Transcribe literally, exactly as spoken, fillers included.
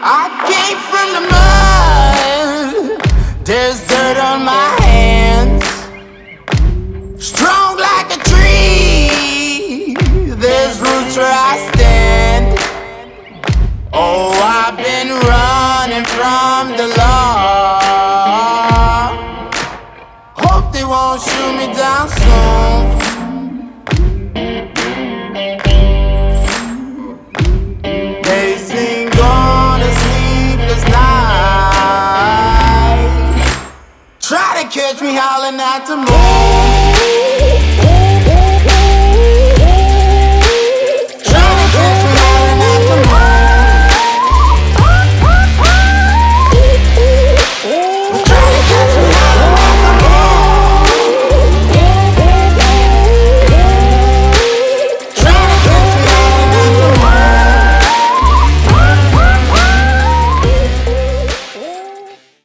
I came from the mud. There's dirt on my hands. Strong like a tree. There's roots where I stand. Oh, I've been running from the law. Hope they won't shoot me down soon. They sing on a sleepless night. Try to catch me howling at the moon.